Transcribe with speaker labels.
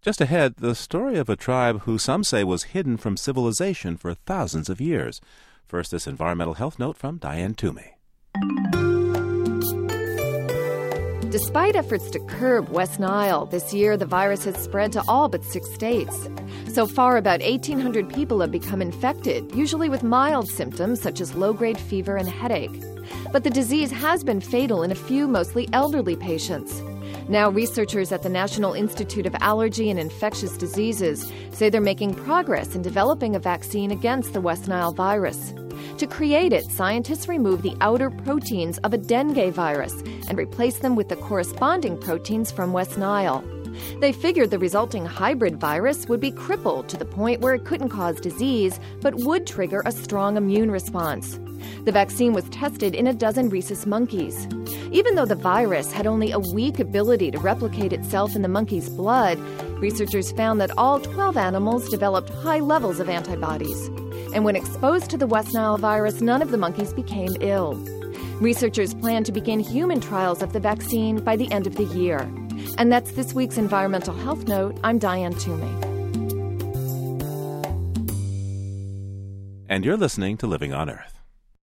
Speaker 1: Just ahead, the story of a tribe who some say was hidden from civilization for thousands of years. First, this environmental health note from Diane Toomey.
Speaker 2: Despite efforts to curb West Nile, this year the virus has spread to all but 6 states. So far, about 1,800 people have become infected, usually with mild symptoms such as low-grade fever and headache. But the disease has been fatal in a few mostly elderly patients. Now, researchers at the National Institute of Allergy and Infectious Diseases say they're making progress in developing a vaccine against the West Nile virus. To create it, scientists remove the outer proteins of a dengue virus and replace them with the corresponding proteins from West Nile. They figured the resulting hybrid virus would be crippled to the point where it couldn't cause disease, but would trigger a strong immune response. The vaccine was tested in a dozen rhesus monkeys. Even though the virus had only a weak ability to replicate itself in the monkey's blood, researchers found that all 12 animals developed high levels of antibodies. And when exposed to the West Nile virus, none of the monkeys became ill. Researchers plan to begin human trials of the vaccine by the end of the year. And that's this week's Environmental Health Note. I'm Diane Toomey.
Speaker 1: And you're listening to Living on Earth.